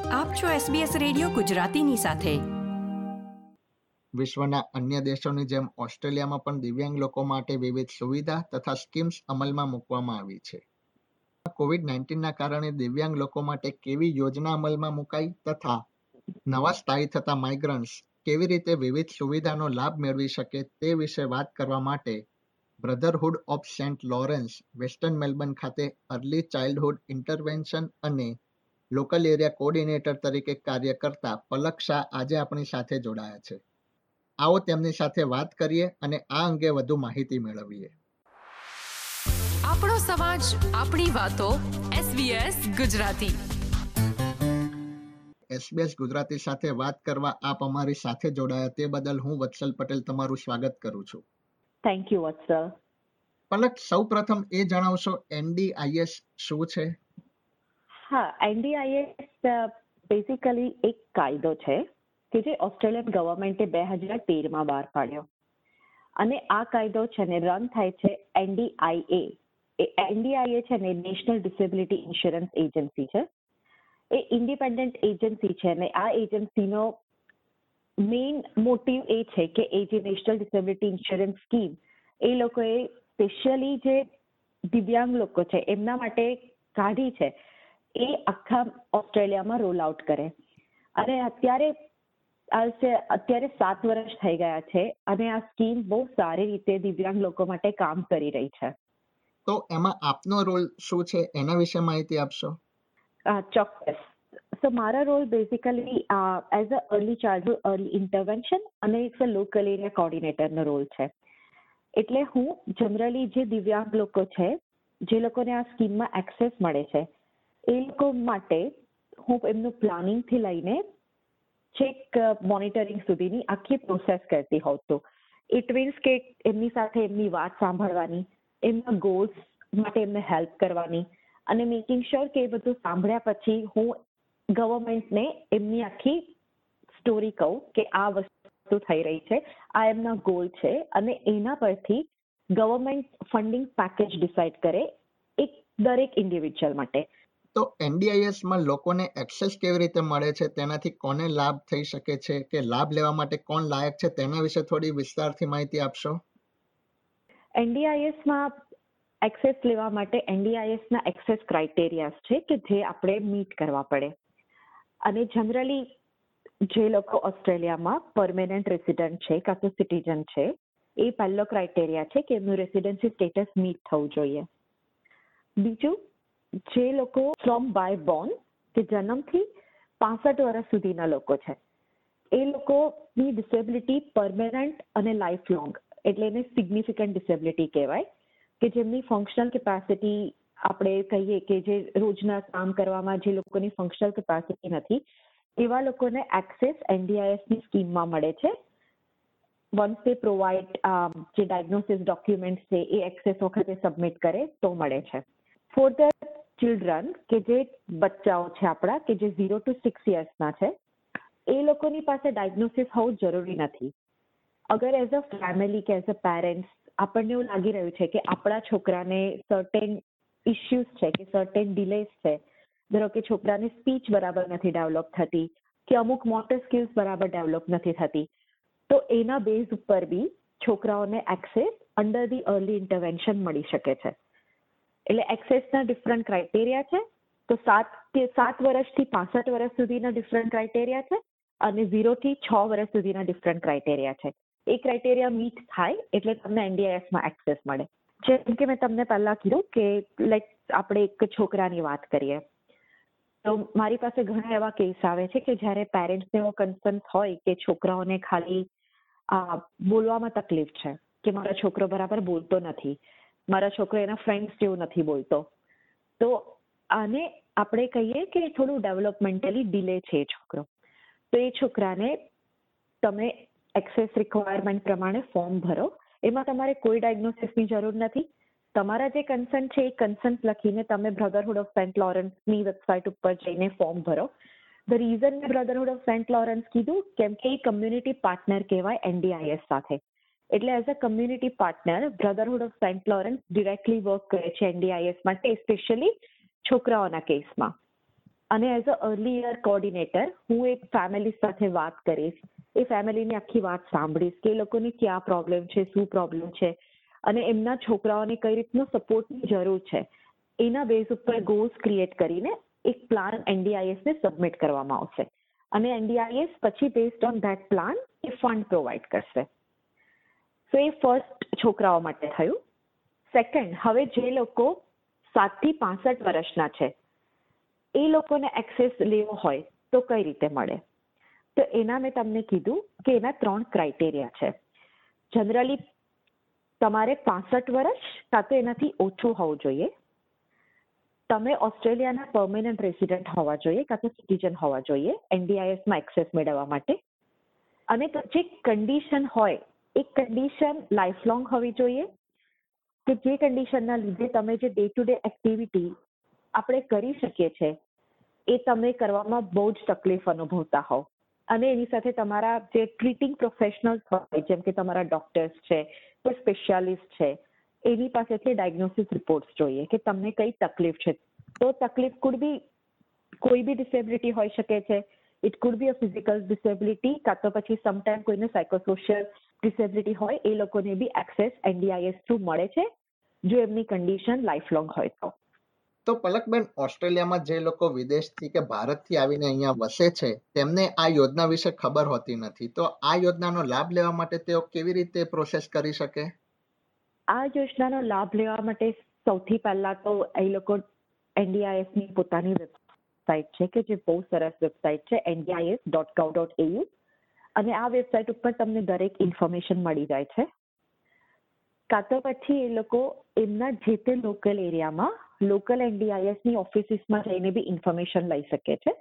આપ છો SBS radio ગુજરાતીની સાથે. વિશ્વના અન્ય દેશોની જેમ ઓસ્ટ્રેલિયામાં પણ દિવ્યાંગ લોકો માટે વિવિધ સુવિધા તથા સ્કીમ્સ અમલમાં મૂકવામાં આવી છે. COVID-19ના કારણે દિવ્યાંગ લોકો માટે કેવી યોજના અમલમાં મુકાઈ તથા નવા સ્થાયી થતા માઇગ્રન્ટ્સ કેવી રીતે વિવિધ સુવિધાનો લાભ મેળવી શકે તે વિશે વાત કરવા માટે brotherhood of Saint Lawrence western Melbourne ખાતે અર્લી ચાઇલ્ડહુડ ઇન્ટરવેન્શન અને લોકલ એરિયા કોઓર્ડિનેટર તરીકે કાર્ય કરતા પલક શાહ આજે આપણી સાથે જોડાયા છે. આવો તેમની સાથે વાત કરીએ અને આ અંગે વધુ માહિતી મેળવીએ. આપણો સમાજ, આપણી વાતો. SBS ગુજરાતી. SBS ગુજરાતી સાથે વાત કરવા આપ અમારી સાથે જોડાયા તે બદલ હું વત્સલ પટેલ તમારું સ્વાગત કરું છું. થેન્ક યુ વત્સલ. પલક, સૌ પ્રથમ એ જણાવશો NDIS શું છે? હા, NDIS બેઝિકલી એક કાયદો છે કે જે ઓસ્ટ્રેલિયન ગવર્મેન્ટે 2013માં બહાર પાડ્યો અને આ કાયદો છે ને રન થાય છે NDIA. NDIA છે ને નેશનલ ડિસેબિલિટી ઇન્સ્યોરન્સ એજન્સી છે. એ ઇન્ડિપેન્ડન્ટ એજન્સી છે ને આ એજન્સીનો મેઇન મોટિવ એ છે કે એ જે નેશનલ ડિસેબિલિટી ઇન્સ્યોરન્સ સ્કીમ એ લોકોએ સ્પેશિયલી જે દિવ્યાંગ લોકો છે એમના માટે કાઢી છે એ આખા ઓસ્ટ્રેલિયામાં રોલ આઉટ કરે. અને અત્યારે 7 વર્ષ થઈ ગયા છે અને આ સ્કીમ બહુ સારી રીતે દિવ્યાંગ લોકો માટે કામ કરી રહી છે. તો એમાં આપનો રોલ શું છે એના વિશે માહિતી આપશો? ચોક્કસ. સો મારા role basically as a early childhood early intervention અને એક લોકલ એરિયા કોઓર્ડિનેટરનો રોલ છે. એટલે હું જનરલી જે દિવ્યાંગ લોકો છે જે લોકોને આ સ્કીમમાં એક્સેસ મળે છે એ લોકો માટે હું એમનું પ્લાનિંગથી લઈને ચેક મોનિટરિંગ સુધીની આખી પ્રોસેસ કરતી હોઉં છું. ઇટ મીન્સ કે એમની સાથે એમની વાત સાંભળવાની, એમના ગોલ્સ માટે એમને હેલ્પ કરવાની અને મેકિંગ શ્યોર કે એ બધું સાંભળ્યા પછી હું ગવર્મેન્ટને એમની આખી સ્ટોરી કહું કે આ વસ્તુ થઈ રહી છે, આ એમના ગોલ છે અને એના પરથી ગવર્મેન્ટ ફંડિંગ પેકેજ ડિસાઇડ કરે દરેક ઇન્ડિવિજ્યુઅલ માટે. તો NDISમાં લોકોને એક્સેસ કેવી રીતે મળે છે, તેનાથી કોને લાભ થઈ શકે છે કે લાભ લેવા માટે કોણ લાયક છે તેના વિશે થોડી વિસ્તારથી માહિતી આપશો? NDISમાં એક્સેસ લેવા માટે NDISના એક્સેસ ક્રાઇટેરિયાસ છે કે જે આપણે મીટ કરવા પડે. અને જનરલી જે લોકો ઓસ્ટ્રેલિયામાં પરમેનન્ટ રેસિડન્ટ છે કાં તો સિટીઝન છે એ પહેલો ક્રાઇટેરિયા છે કે એમનું રેસિડન્સી સ્ટેટસ મીટ થવું જોઈએ. બીજું, જે લોકો ફ્રોમ બાય બોર્ન કે જન્મથી 65 વર્ષ સુધીના લોકો છે એ લોકોની ડિસેબિલિટી પરમેનન્ટ અને લાઈફ લોંગ એટલે એને સિગ્નિફિકન્ટ ડિસેબિલિટી કહેવાય કે જેમની ફંક્શનલ કેપેસિટી આપણે કહીએ કે જે રોજના કામ કરવામાં જે લોકોની ફંક્શનલ કેપેસિટી નથી એવા લોકોને એક્સેસ NDISની સ્કીમમાં મળે છે. વન્સ દે પ્રોવાઈડ જે ડાયગ્નોસિસ ડોક્યુમેન્ટ છે એ એક્સેસ વખતે સબમિટ કરે તો મળે છે. ફોર ધ ચિલ્ડ્રન કે જે બચ્ચાઓ છે આપણા કે જે 0 to 6 યર્સના છે એ લોકોની પાસે ડાયગ્નોસિસ હોવું જરૂરી નથી. અગર એઝ અ ફેમિલી કે એઝ અ પેરેન્ટ્સ આપણને એવું લાગી રહ્યું છે કે આપણા છોકરાને સર્ટેન ઇસ્યુઝ છે કે સર્ટેન ડિલેઝ છે, ધારો કે છોકરાને સ્પીચ બરાબર નથી ડેવલપ થતી કે અમુક મોટર સ્કિલ્સ બરાબર ડેવલપ નથી થતી, તો એના બેઝ ઉપર બી છોકરાઓને access under the early intervention મળી શકે છે. એટલે એક્સેસના ડિફરન્ટ ક્રાઇટેરિયા છે. તો 7 વર્ષથી 65 વર્ષ સુધીના ડિફરન્ટ ક્રાઇટેરિયા છે અને 0 થી 6 વર્ષ સુધીના ડિફરન્ટ ક્રાઇટેરિયા છે. એ ક્રાઇટેરિયા મીટ થાય એટલે તમને NDISમાં એક્સેસ મળે. જેમ કે મેં તમને પહેલા કીધું કે આપણે એક છોકરાની વાત કરીએ તો મારી પાસે ઘણા એવા કેસ આવે છે કે જ્યારે પેરેન્ટ્સને એવો કન્સર્ન હોય કે છોકરાઓને ખાલી બોલવામાં તકલીફ છે કે મારો છોકરો બરાબર બોલતો નથી, મારા છોકરો એના ફ્રેન્ડ્સ જેવું નથી બોલતો, તો આને આપણે કહીએ કે થોડું ડેવલપમેન્ટલી ડિલે છે એ છોકરો, તો એ છોકરાને તમે એક્સેસ રિક્વાયરમેન્ટ પ્રમાણે ફોર્મ ભરો. એમાં તમારે કોઈ ડાયગ્નોસિસની જરૂર નથી. તમારા જે કન્સર્ન છે એ કન્સર્ન લખીને તમે બ્રધરહુડ ઓફ સેન્ટ લોરેન્સની વેબસાઇટ ઉપર જઈને ફોર્મ ભરો. ધ રીઝન મેં બ્રધરહુડ ઓફ સેન્ટ લોરેન્સ કીધું કેમ કે એ કમ્યુનિટી પાર્ટનર કહેવાય NDIS સાથે. એટલે as a community partner brotherhood of Saint Lawrence directly work કરે છે NDIS માટે, સ્પેશિયલી છોકરાઓના કેસમાં. અને as a early year coordinator હું એક ફેમિલી સાથે વાત કરીશ, એ ફેમિલીની આખી વાત સાંભળીશ કે એ લોકોને ક્યાં પ્રોબ્લેમ છે, શું પ્રોબ્લેમ છે, અને એમના છોકરાઓને કઈ રીતનો સપોર્ટની જરૂર છે, એના બેઝ ઉપર ગોલ્સ ક્રિએટ કરીને એક પ્લાન NDIS ને સબમિટ કરવામાં આવશે અને NDIS પછી બેઝડ ઓન ધેટ પ્લાન એ ફંડ પ્રોવાઈડ કરશે. સો એ ફર્સ્ટ છોકરાઓ માટે થયું. સેકન્ડ, હવે જે લોકો 7 થી 65 વર્ષના છે એ લોકોને એક્સેસ લેવો હોય તો કઈ રીતે મળે? તો એના મેં તમને કીધું કે એના 3 ક્રાઇટેરિયા છે. જનરલી તમારે 65 વર્ષ કાં તો એનાથી ઓછું હોવું જોઈએ, તમે ઓસ્ટ્રેલિયાના પરમેનન્ટ રેસિડેન્ટ હોવા જોઈએ કાં તો સિટીઝન હોવા જોઈએ NDISમાં એક્સેસ મેળવવા માટે, અને જે કન્ડિશન હોય એ કન્ડિશન લાઈફ લોંગ હોવી જોઈએ, કે જે કન્ડિશનના લીધે તમે જે ડે ટુ ડે એક્ટિવિટી આપણે કરી શકીએ છીએ એ તમે કરવામાં બહુ જ તકલીફ અનુભવતા હોવ, અને એની સાથે તમારા જે ટ્રીટિંગ પ્રોફેશનલ્સ હોય જેમ કે તમારા ડોક્ટર્સ છે, કોઈ સ્પેશિયાલિસ્ટ છે, એની પાસેથી ડાયગ્નોસિસ રિપોર્ટ્સ જોઈએ કે તમને કઈ તકલીફ છે. તો તકલીફ કુડ બી કોઈ બી ડિસેબિલિટી હોઈ શકે છે, it could be a physical disability, કાં તો પછી સમટાઈમ કોઈને સાયકોસોશિયલ ડિસેબિલિટી હોય, એ લોકોને બી એક્સેસ NDIS થ્રુ મળે છે જો એમની કન્ડિશન લાઈફ લોંગ હોય તો. તો પલકબેન, ઓસ્ટ્રેલિયામાં જે લોકો વિદેશથી કે ભારતથી આવીને અહીંયા વસે છે તેમને આ યોજના વિશે ખબર હોતી નથી, તો આ યોજનાનો લાભ લેવા માટે તેઓ કેવી રીતે પ્રોસેસ કરી શકે? આ યોજનાનો લાભ લેવા માટે સૌથી પહેલા તો એ લોકો NDISની પોતાની વેબસાઇટ છે કે જે બહુ સરસ વેબસાઇટ છે ndis.gov.au, અને આ વેબસાઇટ ઉપર તમને દરેક ઇન્ફોર્મેશન મળી જાય છે. કાં તો પછી એ લોકો એમના જે તે લોકલ એરિયામાં લોકલ NDISની ઓફિસીસમાં જઈને બી ઇન્ફોર્મેશન લઈ શકે છે,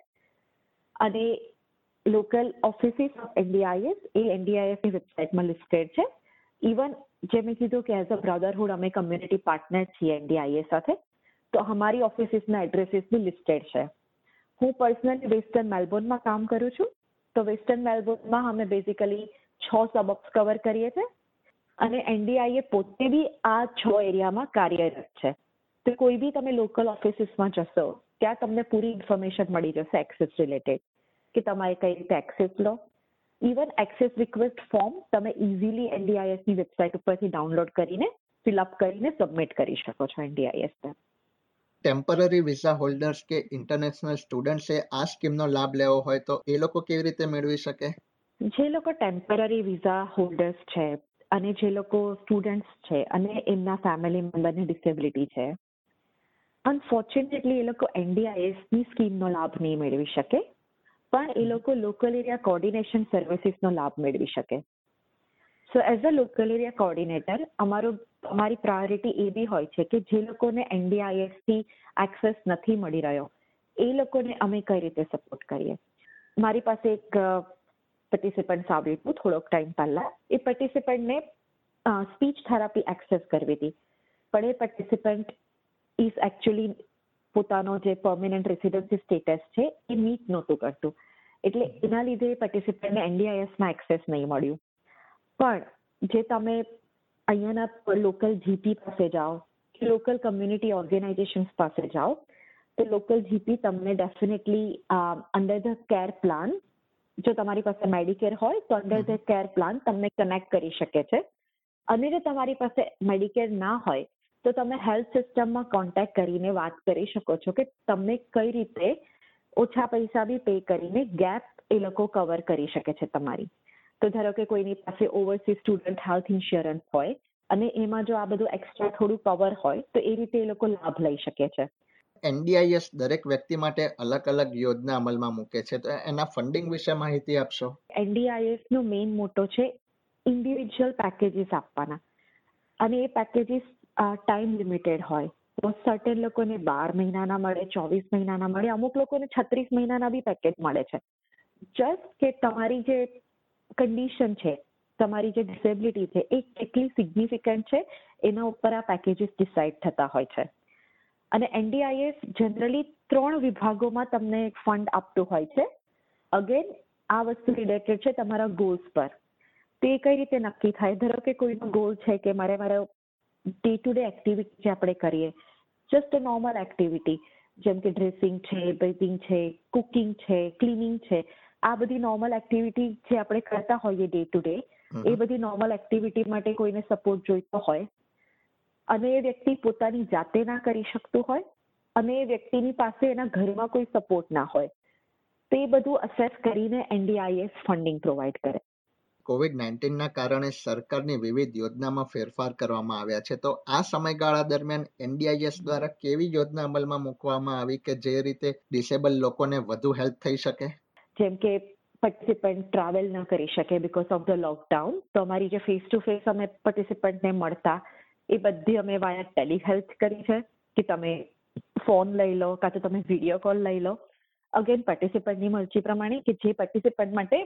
અને લોકલ ઓફિસીસ ઓફ NDIS એ NDISની વેબસાઇટમાં લિસ્ટેડ છે. ઇવન જે મેં કીધું કે એઝ અ બ્રધરહુડ અમે કમ્યુનિટી પાર્ટનર છીએ NDIS સાથે, તો અમારી ઓફિસીસના એડ્રેસીસ બી લિસ્ટેડ છે. હું પર્સનલી વેસ્ટર્ન મેલબોર્નમાં કામ કરું છું, તો વેસ્ટર્ન મેલબોર્નમાં અમે બેઝિકલી 6 સબર્બ્સ કવર કરીએ છીએ, અને NDIA પોતે બી આ 6 એરિયામાં કાર્યરત છે. તો કોઈ બી તમે લોકલ ઓફિસીસમાં જશો ત્યાં તમને પૂરી ઇન્ફોર્મેશન મળી જશે એક્સેસ રિલેટેડ, કે તમારે કઈ રીતે એક્સેસ લો. ઇવન એક્સેસ રિક્વેસ્ટ ફોર્મ તમે ઇઝીલી NDISની વેબસાઇટ ઉપરથી ડાઉનલોડ કરીને ફિલઅપ કરીને સબમિટ કરી શકો છો NDISને. ટેમ્પરરી વિઝા હોલ્ડર્સ કે ઇન્ટરનેશનલ સ્ટુડન્ટ્સે આ સ્કીમનો લાભ લેવો હોય તો એ લોકો કેવી રીતે મેળવી શકે? જે લોકો ટેમ્પરરી વિઝા હોલ્ડર્સ છે અને જે લોકો સ્ટુડન્ટ્સ છે અને એમના ફેમિલી મેમ્બરની ડિસેબિલિટી છે, અનફોર્ચ્યુનેટલી એ લોકો NDISની સ્કીમનો લાભ નહીં મેળવી શકે, પણ એ લોકો લોકલ એરિયા કોઓર્ડિનેશન સર્વિસીસનો લાભ મેળવી શકે. So as a local area coordinator અમારી પ્રાયોરિટી એ બી હોય છે કે જે લોકોને NDISથી એક્સેસ નથી મળી રહ્યો એ લોકોને અમે કઈ રીતે સપોર્ટ કરીએ. મારી પાસે એક પાર્ટિસિપન્ટ આવ્યું હતું થોડોક ટાઈમ પહેલા. એ પાર્ટિસિપન્ટને સ્પીચ થેરાપી એક્સેસ કરવી હતી, પણ એ પાર્ટિસિપન્ટ ઇઝ એકચ્યુઅલી પોતાનો જે પરમેનન્ટ રેસિડન્સી સ્ટેટસ છે એ મીટ નહોતું કરતું, એટલે એના લીધે પાર્ટિસિપન્ટને NDISમાં એક્સેસ નહીં મળ્યું. પણ જે તમે અહીંયાના લોકલ GP પાસે જાઓ કે લોકલ કમ્યુનિટી ઓર્ગેનાઇઝેશન્સ પાસે જાઓ, તો લોકલ GP તમને definitely under the care plan, જો તમારી પાસે મેડિકેર હોય તો અંડર ધ કેર પ્લાન તમને કનેક્ટ કરી શકે છે, અને જો તમારી પાસે મેડિકેર ના હોય તો તમે હેલ્થ સિસ્ટમમાં કોન્ટેક્ટ કરીને વાત કરી શકો છો કે તમને કઈ રીતે ઓછા પૈસા બી પે કરીને ગેપ એ લોકો કવર કરી શકે છે તમારી. તો ધારો કે કોઈની પાસે ઓવરસીઝ સ્ટુડન્ટ હેલ્થ ઇન્સ્યોરન્સ હોય અને એમાં જો આ બધું એક્સ્ટ્રા થોડું કવર હોય તો એ રીતે એ લોકો લાભ લઈ શકે છે. NDIS દરેક વ્યક્તિ માટે અલગ અલગ યોજના અમલમાં મૂકે છે, તો એના ફંડિંગ વિશે માહિતી આપશો? NDIS નો મેઇન મોટો છે ઇન્ડિવિજ્યુઅલ પેકેજીસ આપવાના, અને એ પેકેજીસ ટાઈમ લિમિટેડ હોય. તો સર્ટેન લોકોને 12 મહિનાના મળે, 24 મહિનાના મળે, અમુક લોકોને 36 મહિનાના બી પેકેજ મળે છે. જસ્ટ કે તમારી જે કન્ડિશન છે, તમારી જે ડિસેબિલિટી છે એ કેટલી સિગ્નિફિકન્ટ છે એના ઉપર આ પેકેજીસ ડિસાઇડ થતા હોય છે. અને NDIS જનરલી 3 વિભાગોમાં તમને ફંડ આપતું હોય છે. અગેન આ વસ્તુ રિલેટેડ છે તમારા ગોલ્સ પર. તે કઈ રીતે નક્કી થાય? ધારો કે કોઈનો ગોલ છે કે મારો ડે ટુ ડે એક્ટિવિટી જે આપણે કરીએ, જસ્ટ અ નોર્મલ એક્ટિવિટી, જેમ કે ડ્રેસિંગ છે, બેથિંગ છે, કુકિંગ છે, ક્લીનિંગ છે, આ બધી નોર્મલ એક્ટિવિટી જે આપણે કરતા હોઈએ ડે ટુ ડે, એ બધી નોર્મલ એક્ટિવિટી માટે કોઈને સપોર્ટ જોઈતો હોય અને એ વ્યક્તિ પોતાની જાતે ના કરી શકતું હોય અને એ વ્યક્તિની પાસે એના ઘરમાં કોઈ સપોર્ટ ના હોય, તો એ બધું અસેસ કરીને NDIS ફંડિંગ પ્રોવાઈડ કરે. COVID-19 ના કારણે સરકારની વિવિધ યોજનામાં ફેરફાર કરવામાં આવ્યા છે, તો આ સમયગાળા દરમિયાન NDIS દ્વારા કેવી યોજના અમલમાં મૂકવામાં આવી કે જે રીતે ડિસેબલ લોકોને વધુ હેલ્પ થઈ શકે? જેમ કે પાર્ટિસિપન્ટ ટ્રાવેલ ન કરી શકે બીકોઝ ઓફ ધ લોકડાઉન, તો અમારી જે ફેસ ટુ ફેસ અમે પાર્ટિસિપન્ટને મળતા એ બધી અમે વાયા ટેલિહેલ્થ કરી છે કે તમે ફોન લઈ લો કાં તો તમે વિડીયો કોલ લઈ લો, અગેન પાર્ટિસિપન્ટની મરજી પ્રમાણે કે જે પાર્ટિસિપન્ટ માટે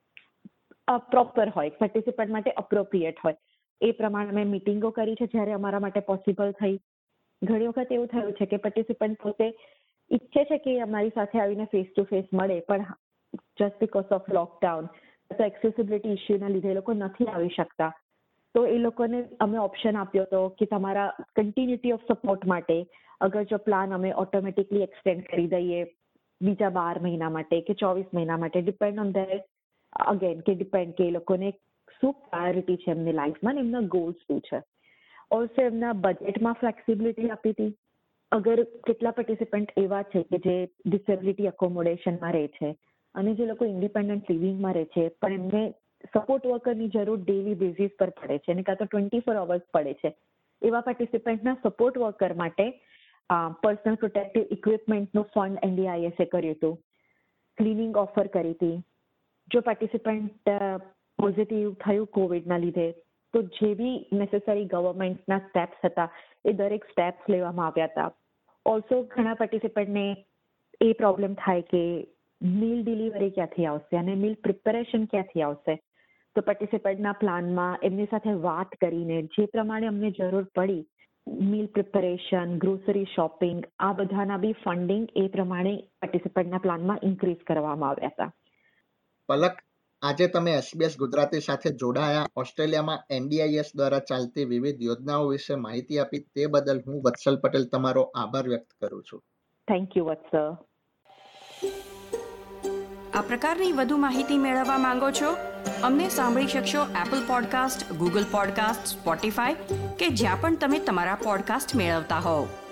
પ્રોપર હોય, પાર્ટિસિપન્ટ માટે અપ્રોપ્રિએટ હોય એ પ્રમાણે અમે મિટિંગો કરી છે જ્યારે અમારા માટે પોસિબલ થઈ. ઘણી વખત એવું થયું છે કે પાર્ટિસિપન્ટ પોતે ઈચ્છે છે કે અમારી સાથે આવીને ફેસ ટુ ફેસ મળે, પણ જસ્ટ બીકોઝ ઓફ લોકડાઉન તો એક્સેસિબિલિટી ઇસ્યુના લીધે એ લોકો નથી આવી શકતા. તો એ લોકોને અમે ઓપ્શન આપ્યો હતો કે તમારા કન્ટિન્યુટી ઓફ સપોર્ટ માટે અગર જો પ્લાન અમે ઓટોમેટિકલી એક્સટેન્ડ કરી દઈએ બીજા 12 મહિના માટે કે 24 મહિના માટે, ડિપેન્ડ ઓન ધેર અગેન કે ડિપેન્ડ કે એ લોકોને શું પ્રાયોરિટી છે એમની લાઈફમાં ને એમના ગોલ્સ શું છે. ઓલ્સો એમના બજેટમાં ફ્લેક્સિબિલિટી આપી હતી. અગર કેટલા પાર્ટિસિપન્ટ એવા છે કે જે ડિસેબિલિટી એકોમોડેશનમાં રહે છે અને જે લોકો ઇન્ડિપેન્ડન્ટ લિવિંગમાં રહે છે પણ એમને સપોર્ટ વર્કરની જરૂર ડેલી બેઝિસ પર પડે છે અને કાં તો 24 અવર્સ પડે છે, એવા પાર્ટિસિપન્ટના સપોર્ટ વર્કર માટે પર્સનલ પ્રોટેક્ટિવ ઇક્વિપમેન્ટનું ફંડ NDIS એ કર્યું હતું. ક્લિનિંગ ઓફર કરી હતી. જો પાર્ટિસિપન્ટ પોઝિટિવ થયું કોવિડના લીધે તો જે બી નેસેસરી ગવર્મેન્ટના સ્ટેપ્સ હતા એ દરેક સ્ટેપ્સ લેવામાં આવ્યા હતા. ઓલ્સો ઘણા પાર્ટિસિપન્ટને એ પ્રોબ્લેમ થાય કે મીલ ડિલિવરી ક્યાંથી આવશે અને મીલ પ્રિપેરેશન ક્યાંથી આવશે, તો પાર્ટિસિપન્ટના પ્લાનમાં એમની સાથે વાત કરીને જે પ્રમાણે અમને જરૂર પડી મીલ પ્રિપેરેશન, ગ્રોસરી શોપિંગ, આ બધાના બી ફંડિંગ એ પ્રમાણે પાર્ટિસિપન્ટના પ્લાનમાં ઇન્ક્રીઝ કરવામાં આવ્યા હતા. પલક, આજે તમે SBS ગુજરાતી સાથે જોડાયા, ઓસ્ટ્રેલિયામાં NDIS દ્વારા ચાલતી વિવિધ યોજનાઓ વિશે માહિતી આપી, તે બદલ હું વત્સલ પટેલ તમારો આભાર વ્યક્ત કરું છું. Thank you Vatsal. આ પ્રકારની વધુ માહિતી મેળવવા માંગો છો? અમને સાંભળી શકશો Apple podcast, Google podcast, Spotify કે જ્યાં પણ તમે તમારા પોડકાસ્ટ મેળવતા હોવ.